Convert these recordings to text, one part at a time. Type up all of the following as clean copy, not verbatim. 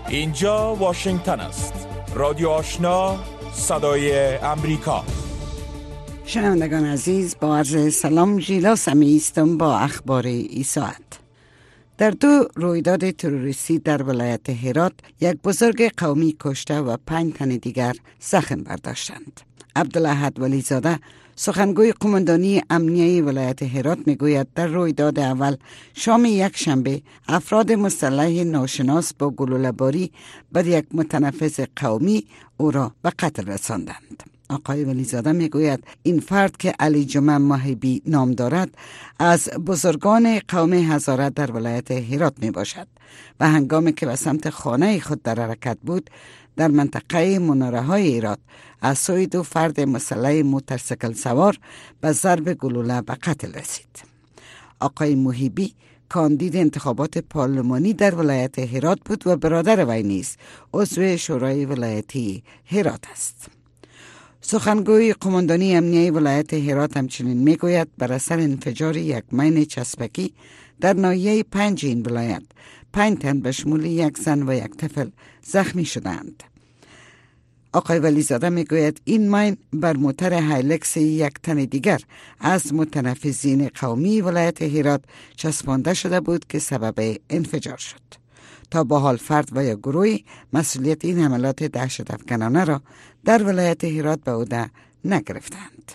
اینجا واشنگتن است. رادیو آشنا، صدای امریکا. شنوندگان عزیز، با عرض سلام، ژیلا سمی هستم با اخبار این ساعت. در 2 رویداد تروریستی در ولایت هرات یک بزرگ قومی کشته و 5 تن دیگر زخم برداشتند. عبدالاحد ولیزاده سخنگوی قماندانی امنیه ولایت هرات میگوید در رویداد اول شام یک شنبه افراد مسلح ناشناس با گلوله‌باری بر یک متنفس قومی او را به قتل رساندند. آقای ولیزاده میگوید این فرد که علی جمعه ماهبی نام دارد از بزرگان قوم هزاره در ولایت هرات می باشد و هنگامی که به سمت خانه خود در حرکت بود در منطقه مناره های هرات از سوی 2 فرد مسلح موتورسیکل سوار به ضرب گلوله به قتل رسید. آقای موهبی کاندید انتخابات پارلمانی در ولایت هرات بود و برادر وی نیز عضو شورای ولایتی هرات است. سخنگوی قماندانی امنیه ولایت هرات همچنین میگوید بر اثر انفجار یک مین چسبکی در ناحیه 5 این ولایت 5 تن به شمول 1 زن و 1 طفل زخمی شدند. آقای ولیزاده میگوید این مین بر موتر هایلکس 1 تن دیگر از متنفذین قومی ولایت هرات چسبانده شده بود که سبب انفجار شد. تا به حال فرد و یا گروهی مسئولیت این حملات دهشت افکنانه را در ولایت هرات به عهده نگرفتند.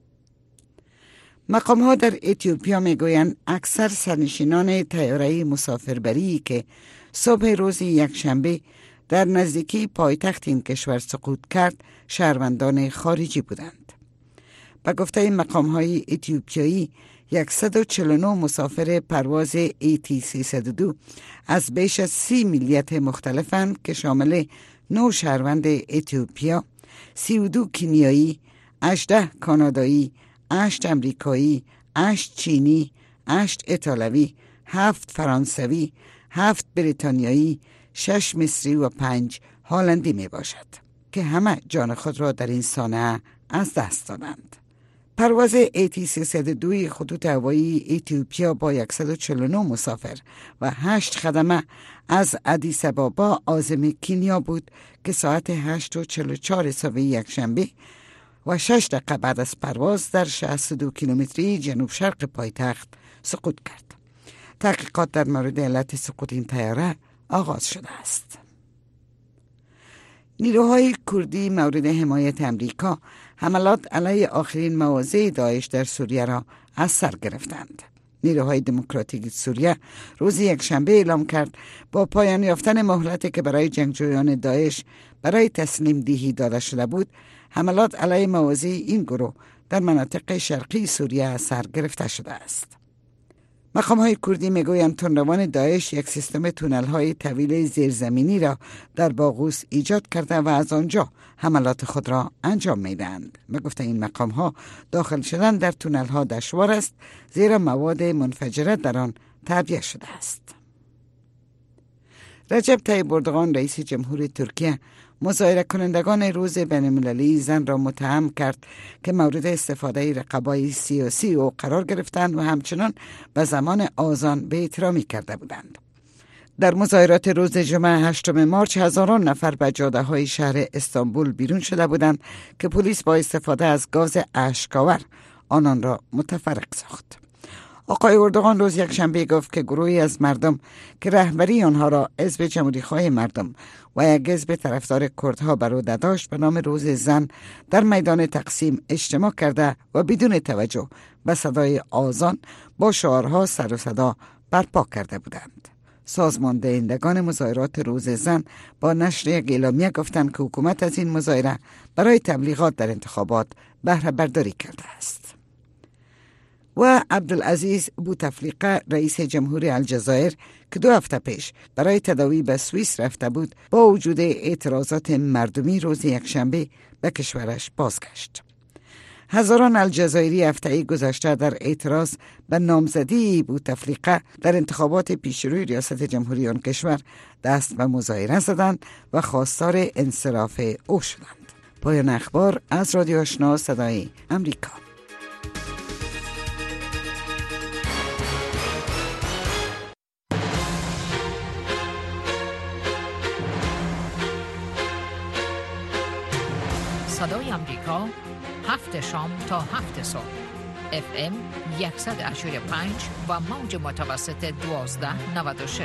مقام ها در اتیوپیا میگویند اکثر سرنشینان طیاره مسافربری که صبح روز یک شنبه در نزدیکی پایتخت این کشور سقوط کرد شهروندان خارجی بودند. به گفته مقام های اتیوپیایی 149 مسافر پرواز ET302 از بیش از 30 ملیت مختلفند که شامل 9 شهروند اتیوپیا، 32 کنیایی، 18 کانادایی، 8 امریکایی، 8 چینی، 8 ایتالوی، 7 فرانسوی، 7 بریتانیایی، 6 مصری و 5 هلندی می باشد که همه جان خود را در این صحنه از دست دادند. پرواز ET302 خطوط هوایی اتیوپیا با 149 مسافر و 8 خدمه از ادیس آبابا عاصمه کنیا بود که ساعت 8:44 صبح یک شنبه و 6 دقیقه بعد از پرواز در 62 کیلومتری جنوب شرق پایتخت سقوط کرد. تحقیقات در مورد علت سقوط این طیاره آغاز شده است. نیروهای کردی مورد حمایت امریکا حملات علیه آخرین مواضع داعش در سوریه را از سر گرفتند. نیروهای دموکراتیک سوریه روز یک شنبه اعلام کرد با پایان یافتن مهلتی که برای جنگجویان داعش برای تسلیم دهی داده شده بود، حملات علیه مواضع این گروه در مناطق شرقی سوریه از سر گرفته شده است. مقام های کردی میگویند تندروان داعش یک سیستم تونل های طویل زیرزمینی را در باغوس ایجاد کرده و از آنجا حملات خود را انجام میدهند. به گفته این مقام ها داخل شدن در تونل ها دشوار است زیرا مواد منفجره در آن تعبیه شده است. رجب طیب اردوغان رئیس جمهور ترکیه مظاهره کنندگان روز بین‌المللی زن را متهم کرد که مورد استفاده رقبای سیاسی او قرار گرفتند و همچنان به زمان آذان به احترامی کرده بودند. در مظاهرات روز جمعه 8 مارس هزاران نفر به جاده‌های شهر استانبول بیرون شده بودند که پلیس با استفاده از گاز اشک‌آور آنان را متفرق ساخت. آقای اردوغان روز یک شنبه گفت که گروهی از مردم که رهبری آنها را حزب جمهوری‌خواه مردم و یک حزب طرفدار کردها بر عهده داشت به نام روز زن در میدان تقسیم اجتماع کرده و بدون توجه به صدای آذان با شعارها سر و صدا برپا کرده بودند. سازمان دهندگان مظاهرات روز زن با نشر یک اعلامیه گفتند که حکومت از این مظاهره برای تبلیغات در انتخابات بهره برداری کرده است. و عبدالعزیز بوتفلیقه رئیس جمهور الجزایر که 2 هفته پیش برای تداوی به سوئیس رفته بود با وجود اعتراضات مردمی روز یک شنبه به کشورش بازگشت. هزاران الجزایری هفته گذشته در اعتراض به نامزدی بوتفلیقه در انتخابات پیشروی ریاست جمهوری آن کشور دست به مظاهره زدند و خواستار انصراف او شدند. پایان اخبار از رادیو آشنا صدای امریکا. صدای امریکا 7 شام تا 7 صبح FM 185 و موج متوسط 1296.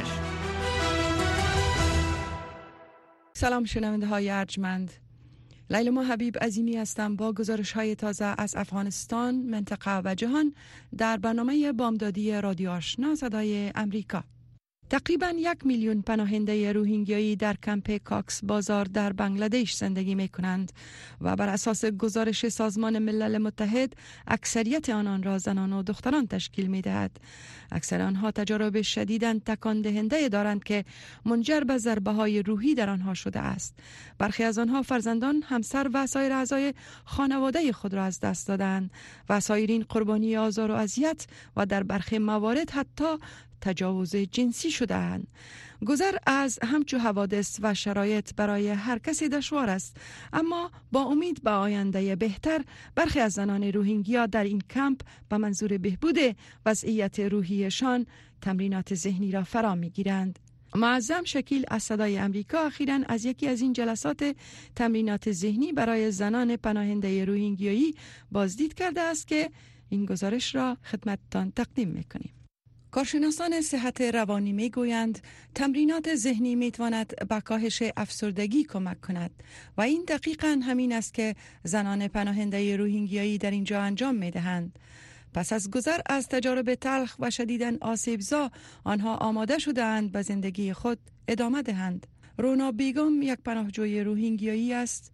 سلام شنونده های ارجمند. لیلا حبیب عظیمی هستم با گزارش های تازه از افغانستان، منطقه و جهان در برنامه بامدادی رادیو آشنا صدای امریکا. تقریباً 1 میلیون پناهنده روهینگیایی در کمپ کاکس بازار در بنگلادش زندگی می کنند و بر اساس گزارش سازمان ملل متحد اکثریت آنان را زنان و دختران تشکیل می دهد. اکثر آنها تجارب شدیداً تکان دهنده دارند که منجر به ضربه های روحی در آنها شده است. برخی از آنها فرزندان، همسر و سایر اعضای خانواده خود را از دست دادند و سایرین قربانی آزار و اذیت و در برخی موارد حتی تجاوز جنسی شده‌اند. گذر از همچو حوادث و شرایط برای هر کسی دشوار است، اما با امید به آینده بهتر برخی از زنان روهینگیا در این کمپ به منظور بهبود وضعیت روحیشان تمرینات ذهنی را فرا می‌گیرند. معظم شکیل از صدای امریکا اخیراً از یکی از این جلسات تمرینات ذهنی برای زنان پناهنده روهینگیایی بازدید کرده است که این گزارش را خدمتتان تقدیم می‌کنیم. کارشناسان صحت روانی می گویند تمرینات ذهنی می تواند به کاهش افسردگی کمک کند و این دقیقاً همین است که زنان پناهنده روهینگیایی در اینجا انجام می دهند. پس از گذر از تجارب تلخ و شدیداً آسیبزا آنها آماده شده‌اند به زندگی خود ادامه دهند. رونا بیگم یک پناهجوی روهینگیایی است.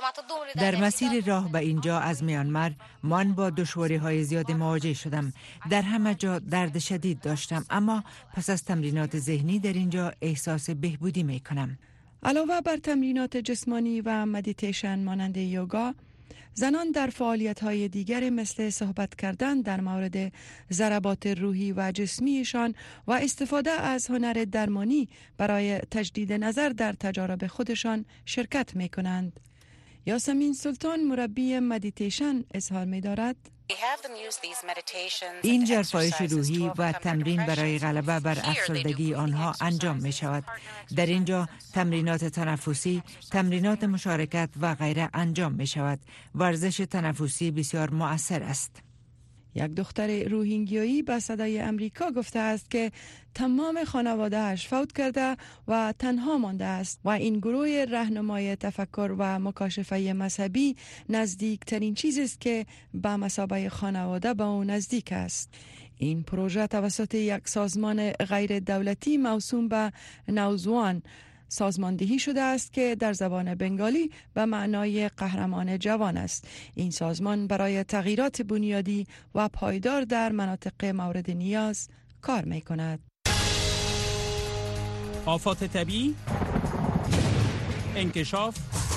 در مسیر راه به اینجا از میانمار من با دشواری‌های زیاد مواجه شدم. در همه جا درد شدید داشتم، اما پس از تمرینات ذهنی در اینجا احساس بهبودی می‌کنم. علاوه بر تمرینات جسمانی و مدیتیشن مانند یوگا، زنان در فعالیت‌های دیگر مثل صحبت کردن در مورد ضربات روحی و جسمیشان و استفاده از هنر درمانی برای تجدید نظر در تجارب خودشان شرکت می‌کنند. یاسمین سلطان مربی مدیتیشن اظهار می‌دارد: این جرفایش روحی و تمرین برای غلبه بر افسردگی آنها انجام می شود. در اینجا تمرینات تنفسی، تمرینات مشارکت و غیره انجام می شود. ورزش تنفسی بسیار مؤثر است. یک دختر روهینگیایی به صدای امریکا گفته است که تمام خانواده‌اش فوت کرده و تنها مانده است و این گروه راهنمای تفکر و مکاشفه مذهبی نزدیکترین چیزی است که به مثابه خانواده به او نزدیک است. این پروژه توسط یک سازمان غیر دولتی موسوم به نوزوان سازماندهی شده است که در زبان بنگالی به معنای قهرمان جوان است. این سازمان برای تغییرات بنیادی و پایدار در مناطق مورد نیاز کار می کند. آفات طبیعی، انکشاف،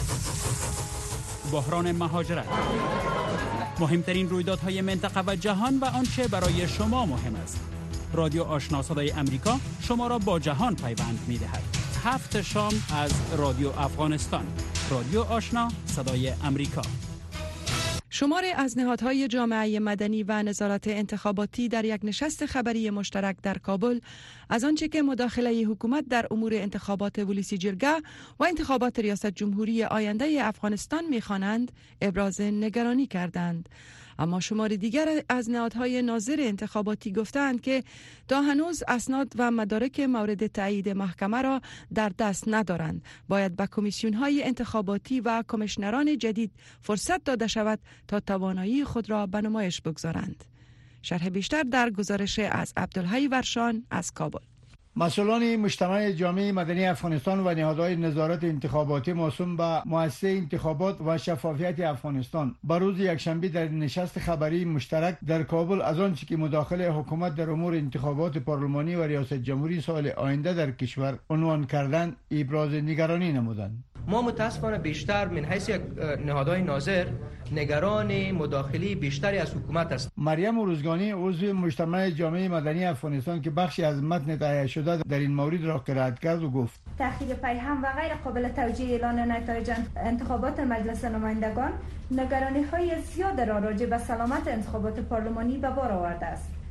بحران مهاجرت، مهمترین رویدادهای منطقه و جهان و آنچه برای شما مهم است. رادیو آشنا صدای امریکا شما را با جهان پیوند می دهد. 7 شام از رادیو افغانستان. رادیو آشنا صدای امریکا. شماری از نهادهای جامعه مدنی و نظارت انتخاباتی در یک نشست خبری مشترک در کابل از آنچه که مداخله حکومت در امور انتخابات ولسی جرگه و انتخابات ریاست جمهوری آینده افغانستان می‌خوانند ابراز نگرانی کردند. اما شمار دیگر از نهادهای ناظر انتخاباتی گفتند که تا هنوز اسناد و مدارک مورد تایید محکمه را در دست ندارند. باید به کمیسیون‌های انتخاباتی و کمیشنران جدید فرصت داده شود تا توانایی خود را به نمایش بگذارند. شرح بیشتر در گزارش از عبدالحی ورشان از کابل. مسئولان مجتمع جامعه مدنی افغانستان و نهادهای نظارت انتخاباتی موسوم به مؤسسه انتخابات و شفافیت افغانستان به روز یکشنبه در نشست خبری مشترک در کابل از آنچه که مداخله حکومت در امور انتخابات پارلمانی و ریاست جمهوری سال آینده در کشور عنوان کردند ابراز نگرانی نمودند. ما متاسفانه بیشتر من حیث نهادهای ناظر نگران مداخله بیشتری از حکومت است. مریم روزگانی عضو مجتمع جامعه مدنی افغانستان که بخشی از متن تهیه شده در این مورد را قرائت کرد و گفت تأخیر پیهم و غیر قابل توجیه اعلان نتایج انتخابات مجلس نمایندگان نگرانی‌های زیاد را راجع به سلامت انتخابات پارلمانی به بار آورده است.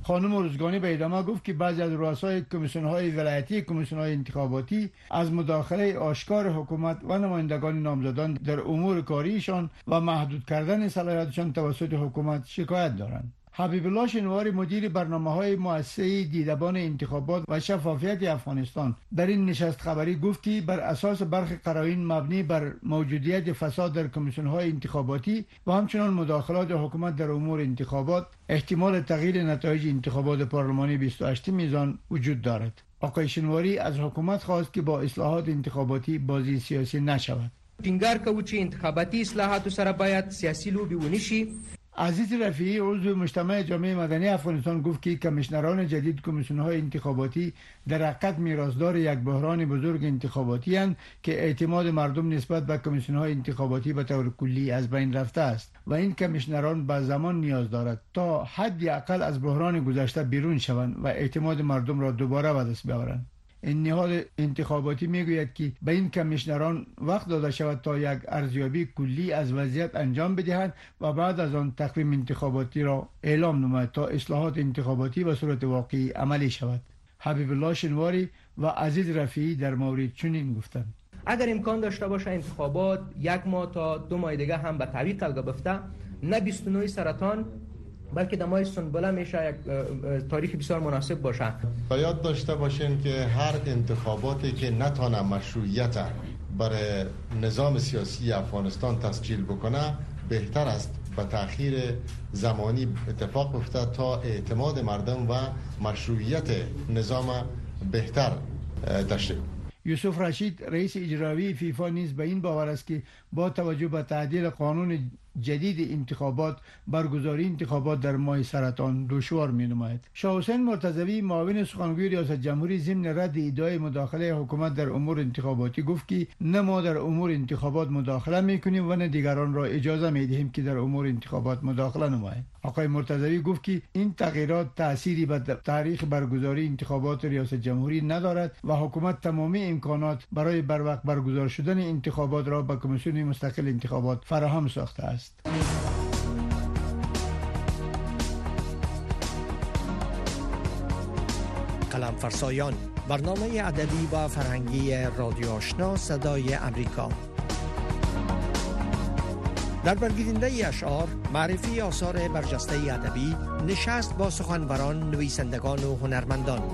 خانم روزگانی به ادامه گفت که بعضی از رؤسای کمیسیون‌های ولایتی، کمیسیون‌های انتخاباتی از مداخله آشکار حکومت و نمایندگان نامزدان در امور کاریشان و محدود کردن صلاحیتشان توسط حکومت شکایت دارند. حبیب الله شنواری مدیر برنامه‌های مؤسسه دیدبان انتخابات و شفافیت افغانستان در این نشست خبری گفت که بر اساس برخی قرائن مبنی بر موجودیت فساد در کمیسیون‌های انتخاباتی و همچنین مداخلات حکومت در امور انتخابات احتمال تغییر نتایج انتخابات پارلمانی 28 میزان وجود دارد. آقای شنواری از حکومت خواست که با اصلاحات انتخاباتی بازی سیاسی نشود. ټینګار کوي چې انتخاباتي اصلاحاتو سره باید سیاسي لوبې ونشي. عزیز رفیعی عضو مجتمع جامعه مدنی افغانستان گفت که کمیشنران جدید کمیسیون‌های انتخاباتی در حقیقت میراثدار یک بحران بزرگ انتخاباتی اند که اعتماد مردم نسبت به کمیسیون‌های انتخاباتی به طور کلی از بین رفته است و این کمیشنران به زمان نیاز دارد تا حدی اقل از بحران گذشته بیرون شوند و اعتماد مردم را دوباره به دست بیاورند. این نهاد انتخاباتی میگوید که به این کمیشنران وقت داده شود تا یک ارزیابی کلی از وضعیت انجام بدهند و بعد از آن تقویم انتخاباتی را اعلام نماید تا اصلاحات انتخاباتی به صورت واقعی عملی شود. حبیب الله شنواری و عزیز رفیعی در مورد چنین گفتند: اگر امکان داشته باشه انتخابات 1 ماه تا 2 ماه دیگه هم به تعویق قرار بفته، نه 29 سرطان بلکه در ماه سنبله میشه یک تاریخ بسیار مناسب باشه. باید داشته باشین که هر انتخاباتی که نتانه مشروعیت برای نظام سیاسی افغانستان تسجیل بکنه بهتر است به تأخیر زمانی اتفاق بیفته تا اعتماد مردم و مشروعیت نظام بهتر داشته. یوسف رشید رئیس اجرایی فیفا نیز به این باور است که با توجه به تعدیل قانون جدید انتخابات برگزاری انتخابات در ماه سرطان دشوار می‌نماید. شاه حسین مرتضوی معاون سخنگوی ریاست جمهوری ضمن رد ادعای مداخله حکومت در امور انتخاباتی گفت که نه ما در امور انتخابات مداخله می‌کنیم و نه دیگران را اجازه می‌دهیم که در امور انتخابات مداخله نمایند. آقای مرتضوی گفت که این تغییرات تأثیری به تاریخ برگزاری انتخابات ریاست جمهوری ندارد و حکومت تمامی امکانات برای بروقت برگزار شدن انتخابات را به کمیسیون مستقل انتخابات فراهم ساخته است. قلم فرسایان، برنامه ادبی و فرهنگی رادیو آشنا صدای امریکا. در برگزیدنده اشعار، معرفی آثار برجسته ادبی، نشست با سخنوران، نویسندگان و هنرمندان.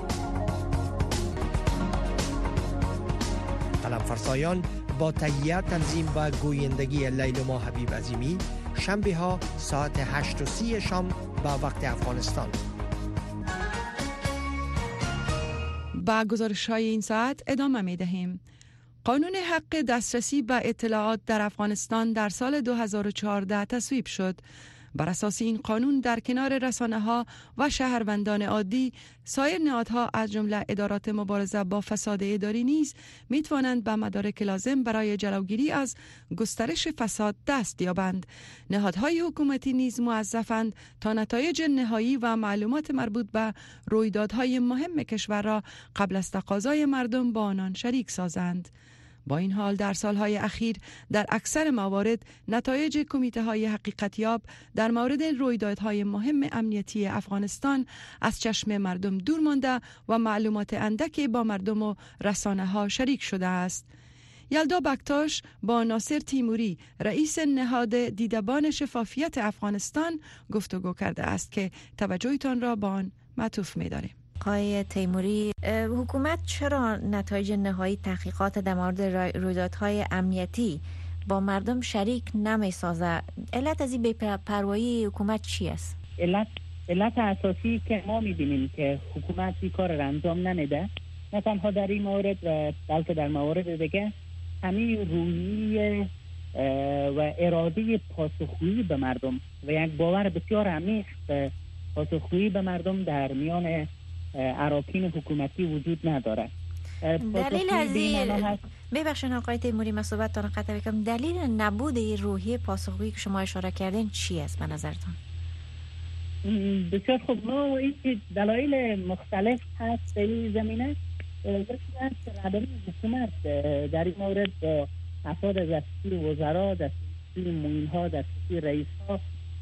قلم فرسایان با تهیه، تنظیم و گویندگی لیلما حبیب عظیمی، شنبه ها ساعت 8:30 شام با وقت افغانستان. با گزارش‌های این ساعت ادامه می‌دهیم. قانون حق دسترسی به اطلاعات در افغانستان در سال 2014 تصویب شد. بر اساس این قانون در کنار رسانه‌ها و شهروندان عادی، سایر نهادها از جمله ادارات مبارزه با فساد اداری نیز می‌توانند به مدارک لازم برای جلوگیری از گسترش فساد دست یابند. نهادهای حکومتی نیز موظفند تا نتایج نهایی و معلومات مربوط به رویدادهای مهم کشور را قبل از تقاضای مردم با آنان شریک سازند. با این حال در سالهای اخیر در اکثر موارد نتایج کمیته‌های حقیقتیاب در مورد رویدادهای مهم امنیتی افغانستان از چشم مردم دور مانده و معلومات اندکی با مردم و رسانه‌ها شریک شده است. یلدا بکتاش با ناصر تیموری رئیس نهاد دیدبان شفافیت افغانستان گفتگو کرده است که توجهتان را با آن معطوف می‌داریم. آقای تیموری، حکومت چرا نتایج نهایی تحقیقات در مورد رویدادهای امنیتی با مردم شریک نمی سازه؟ علت از این بی‌پروایی حکومت چی است؟ علت اساسی که ما می‌بینیم که حکومت این کار را انجام نمیده، نه تنها در این مورد و بلکه در موارد دیگه، همین روحیه و اراده پاسخگویی به مردم و یک باور بسیار عمیق به پاسخگویی به مردم در میان اراکین حکومتی وجود نداره. دلیل از این، ببخشید آقای تیموری من صحبتتان قطع بکنم، دلیل نبود این روحیه پاسخگویی که شما اشاره کردین چی است به نظرتان؟ بسیار خوب، ما این دلایل مختلف هست در این زمینه. یکی از عدم حکومت در این مورد با افراد دستگیر وزرا، دستگیر معین‌ها، دستگیر رئیس‌ها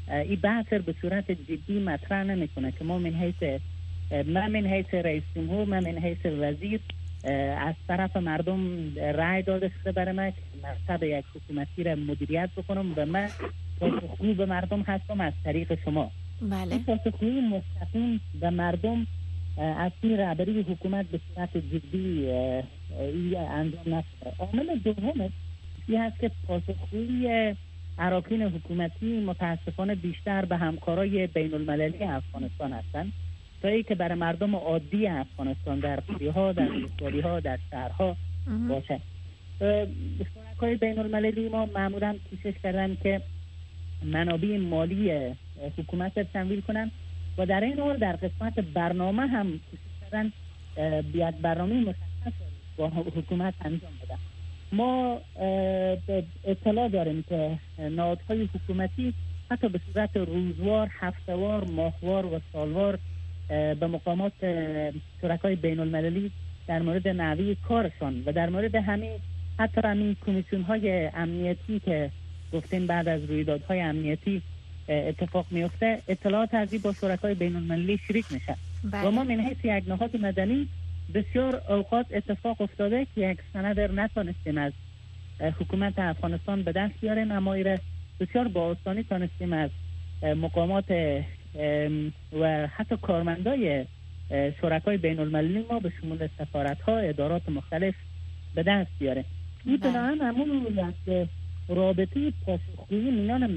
این بحث به صورت جدی مطرح نمیکنه که ما من حیث رئیس جمهور، من حیث وزیر از طرف مردم رای داده شده برای من که مقصد یک حکومتی را مدیریت بکنم و من پاسخگو به مردم هستم از طریق شما. بله. این پاسخگویی مستقیم به مردم از این رهبری حکومت به صورت جدی انجام نشده. عامل دومش این هست که پاسخگویی اراکین حکومتی متاسفانه بیشتر به همکارای بین المللی افغانستان هستند تا ای که برای مردم عادی افغانستان در قریه‌ها، در روستاری‌ها، در شهرها باشه. شرکای بین المللی ما معمولا کوشش کردن که منابع مالی حکومت را تمویل کنن و در این حال در قسمت برنامه هم کوشش کردن یک برنامه مشخص با حکومت انجام بدن. ما اطلاع داریم که نهادهای حکومتی حتی به صورت روزوار، هفته‌وار، ماهوار و سالوار به مقامات شرکای بین المللی در مورد نحوه کارشان و در مورد همین کمیسیون های امنیتی که گفتیم بعد از رویدادهای امنیتی اتفاق میفته، اطلاعات ازی با شرکای بین المللی شریک میشه. و ما من حیث یک نهاد مدنی بسیار اوقات اتفاق افتاده که یک سند نتونستیم از حکومت افغانستان به دست بیاریم، اما ایره بسیار با آسانی تونستیم از مقامات و حتی کارمندای شرکای بین المللی ما به شمول سفارت‌ها، ادارات مختلف به دست بیاره. این بنابراین همون یک رابطه پاسخگویی میان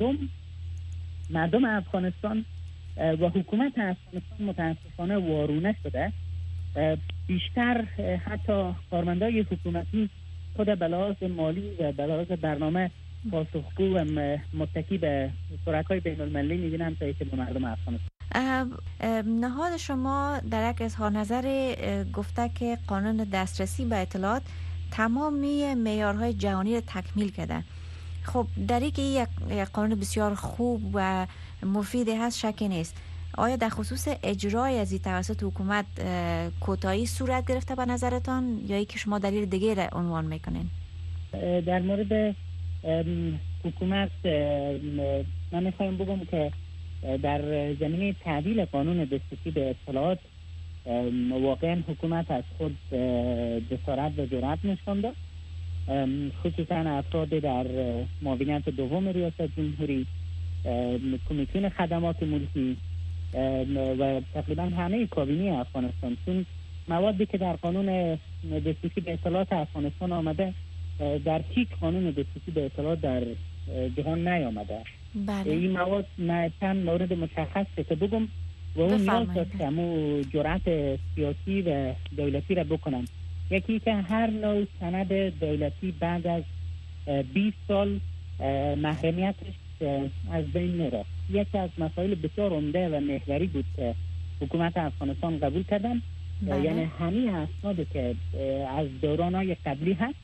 مردم افغانستان و حکومت افغانستان متاسفانه وارونه شده. بیشتر حتی کارمندای حکومتی خود به لحاظ مالی و به لحاظ برنامه پاسخگو و متکی به شرکای بین المللی می‌بینن تا اینکه به مردم افغانستان. نهاد شما در یک اظهار نظر گفته که قانون دسترسی به اطلاعات تمامی معیارهای جهانی را تکمیل کرده. خب در اینکه یک قانون بسیار خوب و مفید هست شکی نیست. آیا در خصوص اجرای از این توسط حکومت کوتاهی صورت گرفته به نظرتان یا اینکه شما دلیل دیگه را عنوان میکنین؟ در مورد حکومت من میخوایم بگم که در زمینه تعدیل قانون دسترسی به اطلاعات واقعا حکومت از خود جسارت و جرأت نشان داد، خصوصا افراد در معاونیت دوم ریاست جمهوری، کمیسیون خدمات ملکی و تقریبا همه کابینه افغانستان، چون موادی که در قانون دسترسی به اطلاعات افغانستان آمده در هیچ قانون دسترسی به اطلاعات در جهان نیامده. بله. این مواد چند مورد مشخص که بگم و اون نیاز داشت که همون جرأت سیاسی و دولتی را بکنن. یکی که هر نوع سند دولتی بعد از 20 سال محرمیتش از بین میره. یکی از مسائل بسیار عمده و محوری بود که حکومت افغانستان قبول کردن. یعنی همین اسنادی که از دوران‌های قبلی هست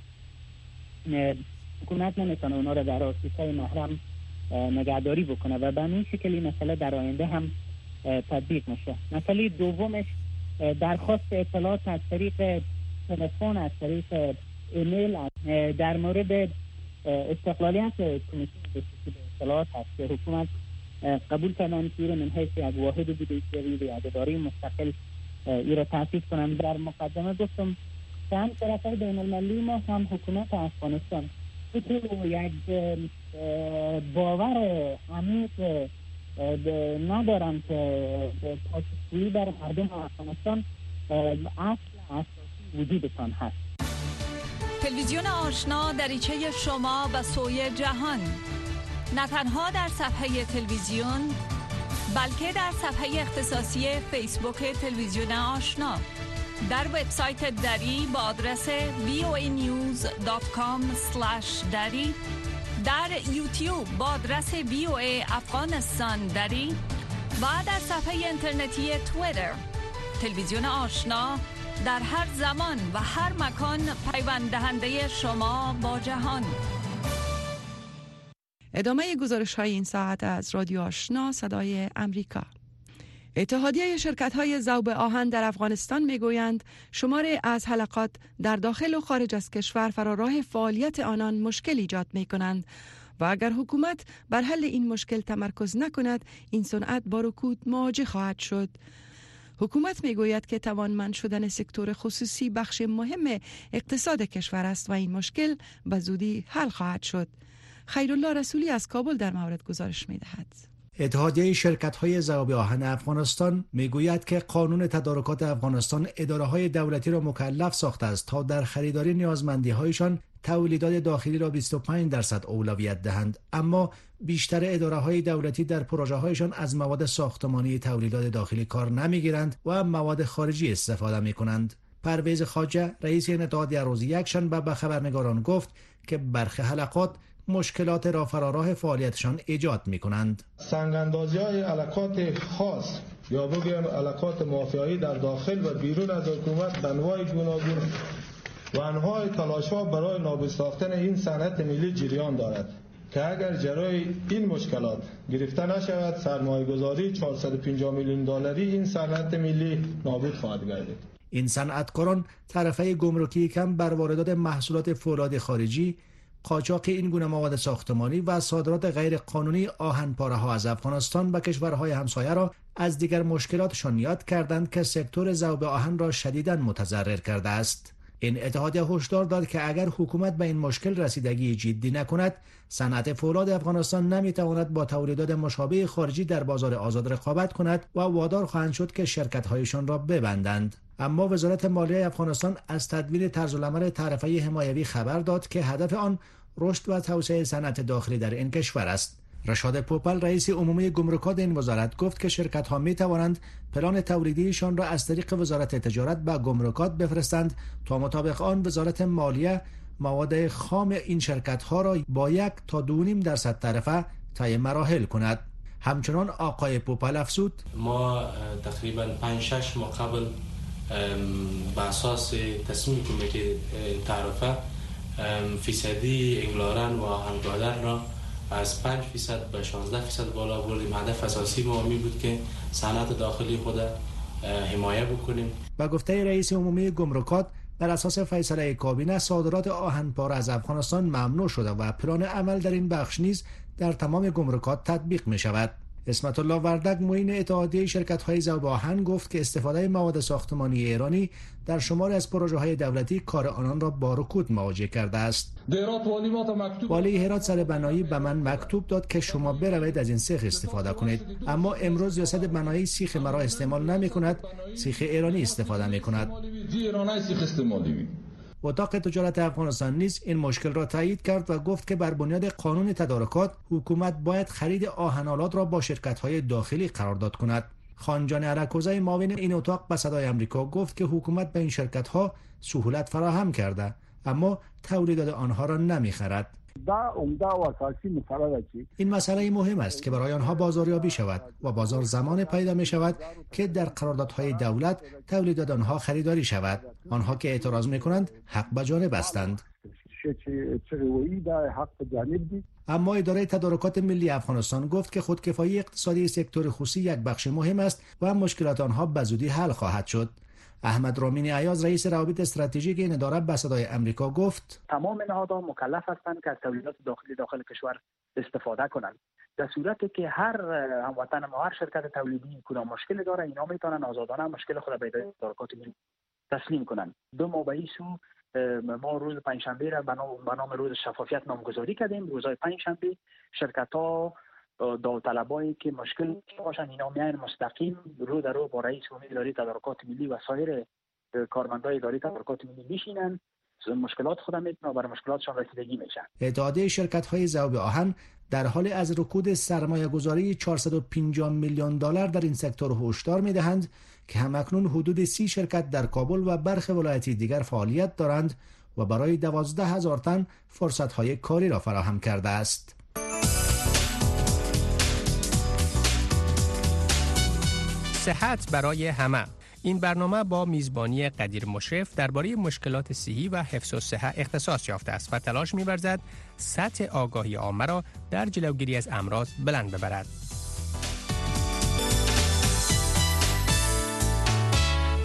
حکومت نمیتونه اونا رو در آسیس‌های محرم نگهداری بکنه و به این شکلی مسئله در آینده هم تطبیق میشه. مسئله دومش درخواست اطلاعات از طریق تلفن، از طریق ایمیل در مورد استقلالیت کمیسیون دسترسی به اطلاعات هست که حکومت قبول کردن که ایره من حیث یک واحد بوده که اداره مستقل ایره تأسیس کنن. در مقدمه گفتم که هم شرکای بین المللی ما هم حکومت افغانستان تو یک باور عمیق ندارم که پاسخگویی بر مردم افغانستان اصل اساسی وجودشان هست. تلویزیون آشنا دریچه شما و سوی جهان، نه تنها در صفحه تلویزیون بلکه در صفحه اختصاصی فیسبوک تلویزیون آشنا، در وبسایت دری با آدرس voanews.com/dari، در یوتیوب با آدرس VOA افغانستان دری و در صفحه اینترنتی توییتر. تلویزیون آشنا در هر زمان و هر مکان پیوند دهنده شما با جهان. ادامه گزارش های این ساعت از رادیو آشنا صدای امریکا. اتحادیه شرکت‌های ذوب آهن در افغانستان می‌گویند شماری از حلقات در داخل و خارج از کشور فراراه فعالیت آنان مشکل ایجاد می‌کنند و اگر حکومت بر حل این مشکل تمرکز نکند این صنعت با رکود مواجه خواهد شد. حکومت میگوید که توانمند شدن سکتور خصوصی بخش مهم اقتصاد کشور است و این مشکل به زودی حل خواهد شد. خیرالله رسولی از کابل در مورد گزارش می‌دهد. اتحادیه شرکت‌های ذوب آهن افغانستان میگوید که قانون تدارکات افغانستان اداره‌های دولتی را مکلف ساخته است تا در خریداری نیازمندی‌هایشان تولیدات داخلی را 25% اولویت دهند، اما بیشتر اداره‌های دولتی در پروژه‌هایشان از مواد ساختمانی تولیدات داخلی کار نمی‌گیرند و مواد خارجی استفاده می‌کنند. پرویز خواجه رئیس این اتحادیه روز یکشنبه به خبرنگاران گفت که برخی حلقات مشکلات را فراراه فعالیتشان ایجاد می‌کنند. سنگ‌اندازی‌های حلقات خاص یا بگویم حلقات مافیایی در داخل و بیرون از حکومت به انواع گوناگون و انواع تلاش‌ها برای نابود ساختن این صنعت ملی جریان دارد که اگر جلوی این مشکلات گرفته نشود سرمایه‌گذاری 450 میلیون دلاری این صنعت ملی نابود خواهد گردید. این صنعتکاران طرفه گمرکی کم بر واردات محصولات فولاد خارجی، قاچاق این گونه مواد ساختمانی و صادرات غیر قانونی آهن پاره ها از افغانستان به کشورهای همسایه را از دیگر مشکلاتشان یاد کردند که سکتور ذوب آهن را شدیداً متضرر کرده است. این اتحادیه هشدار داد که اگر حکومت به این مشکل رسیدگی جدی نکند، صنعت فولاد افغانستان نمیتواند با تولیدات مشابه خارجی در بازار آزاد رقابت کند و وادار خواهند شد که شرکت‌هایشان را ببندند. اما وزارت مالیه افغانستان از تدوین طرزالعمل تعرفه حمایوی خبر داد که هدف آن رشد و توسعه صنعت داخلی در این کشور است. رشاد پوپل رئیس عمومی گمرکات این وزارت گفت که شرکت‌ها می‌توانند پلان تولیدیشان را از طریق وزارت تجارت به گمرکات بفرستند تا مطابق آن وزارت مالیه مواد خام این شرکت‌ها را با 1 تا 2.5% تعرفه طی مراحل کند. همچنان آقای پوپل افزود ما تقریبا 5-6 ماه قبل به اساس تصمیم کمیته تعرفه فیصدی انگلارن و آهنگادر را از 5% به 16% بالا بردیم. هدف اساسی ما می بود که صنعت داخلی خود حمایه بکنیم. با گفته رئیس عمومی گمرکات بر اساس فیصله کابینه صادرات آهن پاره از افغانستان ممنوع شده و پلان عمل در این بخش نیز در تمام گمرکات تطبیق می شود. اسمت الله وردک معین اتحادیه شرکت‌های ذوب آهن گفت که استفاده مواد ساختمانی ایرانی در شماری از پروژه‌های دولتی کار آنان را با رکود مواجه کرده است. والی هرات سربنایی به من مکتوب داد که شما بروید از این سیخ استفاده کنید، اما امروز ریاست بنایی سیخ مرا استعمال نمی‌کند، سیخ ایرانی استفاده می‌کند. اتاق تجارت افغانستان نیز این مشکل را تایید کرد و گفت که بر بنیاد قانون تدارکات حکومت باید خرید آهن‌آلات را با شرکت‌های داخلی قرارداد کند. خانجان عرکوزی معاون این اتاق به صدای آمریکا گفت که حکومت به این شرکت‌ها سهولت فراهم کرده اما تولیدات آنها را نمی‌خرد. این مسئله مهم است که برای آنها بازاریابی شود و بازار زمان پیدا می شود که در قراردادهای دولت تولیدات آنها خریداری شود. آنها که اعتراض می کنند حق به جانب هستند. اما اداره تدارکات ملی افغانستان گفت که خودکفایی اقتصادی سکتور خصوصی یک بخش مهم است و مشکلات آنها به زودی حل خواهد شد. احمد رامین ایاز رئیس روابط استراتژیک این اداره به صدای آمریکا گفت تمام نهادها مکلف هستند که از تولیدات داخل کشور استفاده کنند. در صورتی که هر هموطن ما هر شرکت تولیدی کدام مشکل داره اینا میتونن آزادانه مشکل خود به اداره تدارکات ملی تسلیم کنند. 2 ماه به این سو ما روز پنجشنبه را به نام روز شفافیت نامگذاری کردیم. روزهای پنجشنبه شرکت‌ها داوطلبایی که مشکل باشن اینا میان مستقیم رو در رو با رئیس عمومی اداره تدارکات ملی و سایر کارمندای اداره تدارکات ملی میشینن، مشکلات خودم میتونن برای مشکلاتشان رسیدگی میشن. اتحادیه شرکت‌های ذوب آهن در حال از رکود سرمایه‌گذاری 450 میلیون دلار در این سکتور هشدار میدهند که همکنون حدود 30 شرکت در کابل و برخی ولایتی دیگر فعالیت دارند و برای 12,000 تن فرصت‌های کاری را فراهم کرده است. صحت برای همه. این برنامه با میزبانی قدیر مشرف درباره مشکلات صحی و حفظ الصحه اختصاص یافته است و تلاش می‌ورزد سطح آگاهی عامه را در جلوگیری از امراض بلند ببرد.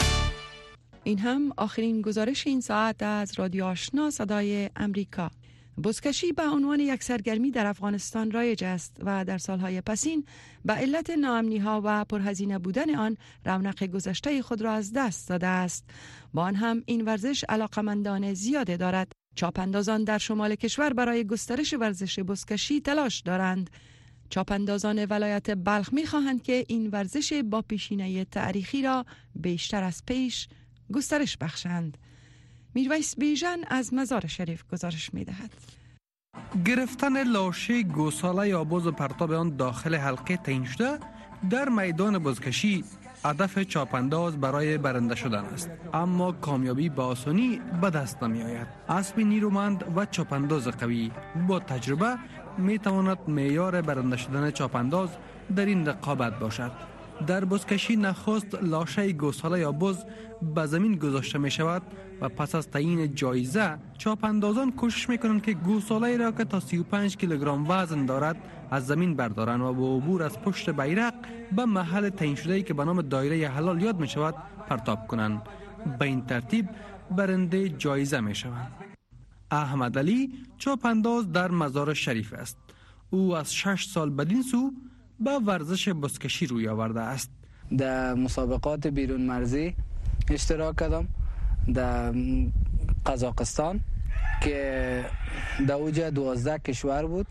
این هم آخرین گزارش این ساعت از رادیو آشنا صدای امریکا. بزکشی به عنوان یک سرگرمی در افغانستان رایج است و در سالهای پسین به علت ناامنی‌ها و پرهزینه بودن آن رونق گذشته خود را از دست داده است. با آن هم این ورزش علاقمندان زیاده دارد. چاپاندازان در شمال کشور برای گسترش ورزش بزکشی تلاش دارند. چاپاندازان ولایت بلخ می‌خواهند که این ورزش با پیشینه تاریخی را بیشتر از پیش گسترش بخشند. میرویس بیژن از مزار شریف گزارش می‌دهد. گرفتن لاشه گوساله یا بز و پرتاب آن داخل حلقه تعیین شده در میدان بزکشی هدف چاپانداز برای برنده شدن است، اما کامیابی با آسانی به دست نمی آید. اسب نیرومند و چاپانداز قوی با تجربه می تواند معیار برنده شدن چاپانداز در این رقابت باشد. در بزکشی نخست لاشه گوساله یا بز به زمین گذاشته می شود و پس از تعیین جایزه چاپاندازان کوشش می کنند که گوساله را که تا 35 کیلوگرم وزن دارد از زمین بردارند و با عبور از پشت بیرق به محل تعیین شده‌ای که به نام دایره حلال یاد می شود پرتاب کنند. به این ترتیب برنده جایزه می شوند. احمد علی چاپانداز در مزار شریف است. او از 6 سال بدین سو به ورزش بزکشی روی آورده است. در مسابقات بیرون مرزی اشتراک کردم در قزاقستان که در اوج 12 کشور بود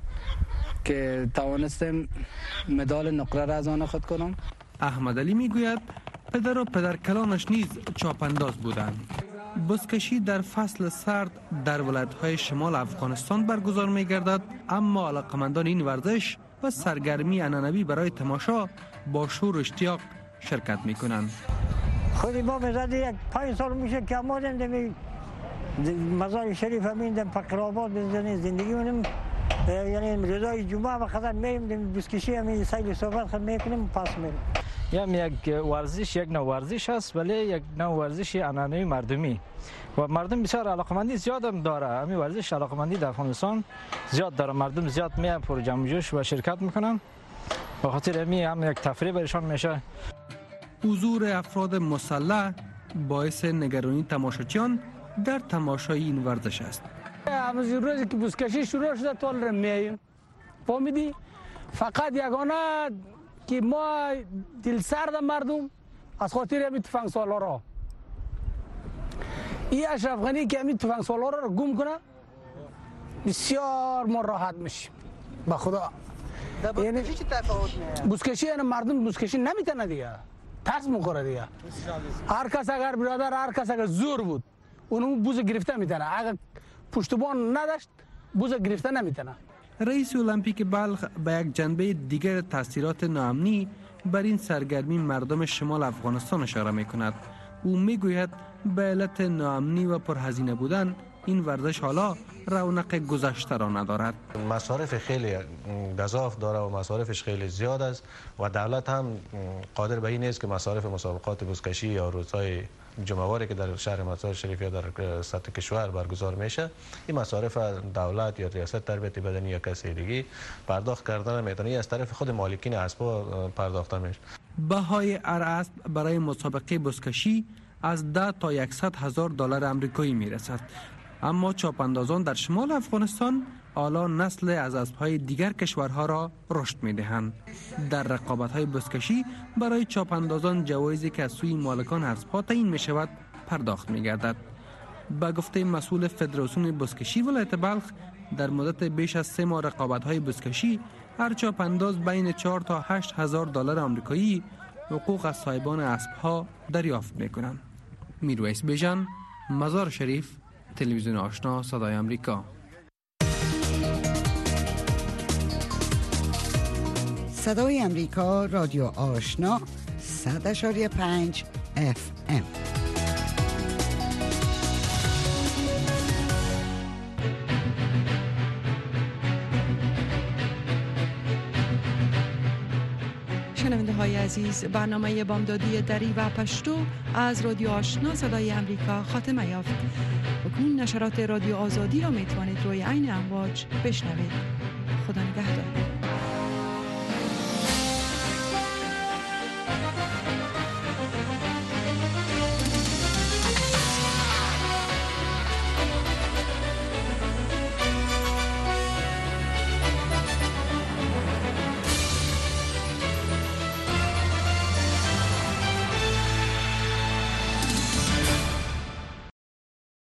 که توانستم مدال نقره را از آن خود کنم. احمد علی میگوید پدر و پدرکلانش نیز چاپانداز بودند. بزکشی در فصل سرد در ولایت‌های شمال افغانستان برگزار می‌گردد، اما علاقه‌مندان این ورزش و سرگرمی عنعنوی برای تماشا با شور و اشتیاق شرکت می‌کنند. خودی ما بزرد یک 5 سال میشه که آمدیم دمی مزار شریف همین دم فقرآباد بزنیم زندگی منیم، یعنی روزای جمعه و خدا میریم دم بزکشی همین سایل صحبت خود میکنیم پاس میریم. یک ورزش یک نوع ورزش است ولی یک نوع ورزش عنعنوی مردمی و مردم بسیار علاقمندی زیاد هم داره. همین ورزش علاقمندی در افغانستان زیاد داره، مردم زیاد میان پر جمع جوش و شرکت میکنن، به خاطر همین هم یک تفریح برشان میشه. حضور افراد مسلح باعث نگرانی تماشاچیان در تماشای این ورزش است. از روزی که بزکشی شروع شده طول میایم فهمیدی، فقط یگانه که ما دل سرد مردم از خاطر همین تفنگ سالارا، این اشرف غنی که همین تفنگ سالارا رو گم کنه بسیار ما راحت میشیم به خدا. یعنی چی تفاوت میاد؟ بزکشی یعنی مردم بزکشی نمیتونه دیگه، ترس میخوره دیگه. هر کس اگر برادر هر کس اگر زور بود اونو بوز گرفته میتونه، اگر پشتبان نداشت بوز گرفته نمیتونه. رئیس المپیک بلخ به یک جنبه دیگر تاثیرات ناامنی بر این سرگرمی مردم شمال افغانستان اشاره میکند. او میگوید به علت ناامنی و پرهزینه بودن این ورزش حالا رونق گذشته را ندارد. مصارف خیلی گزاف داره و مصارفش خیلی زیاد است و دولت هم قادر به این نیست که مصارف مسابقات بزکشی یا روزهای جمعواری که در شهر مزار شریف یا در سطح کشور برگزار میشه، این مصارف دولت یا ریاست تربیت بدنی یا کسی دیگه پرداخت کردن میتونه از طرف خود مالکین اسبا پرداخته میشه. بهای هر اسب برای مسابقه بزکشی از 10 تا 100 هزار دلار آمریکایی میرسد، اما چاپاندازان در شمال افغانستان حالا نسل از اسب‌های دیگر کشورها را رشد می‌دهند. در رقابت‌های بزکشی برای چاپاندازان جوایزی که از سوی مالکان اسب‌ها تعیین می‌شود پرداخت می‌گردد. به گفته مسئول فدراسیون بزکشی ولایت بلخ، در مدت بیش از 3 ماه رقابت‌های بزکشی هر چاپانداز بین 4 تا 8 هزار دلار آمریکایی حقوق از صاحبان اسب‌ها دریافت می‌کنند. میرویس بیژن، مزار شریف، تلویزیون آشنا صدای آمریکا. صدای آمریکا، رادیو آشنا 100.5 FM. شنونده های عزیز، برنامه بامدادی دری و پشتو از رادیو آشنا صدای آمریکا خاتمه یافت. اکنون نشرات رادیو آزادی را میتوانید روی عین امواج بشنوید. خدا نگهدار.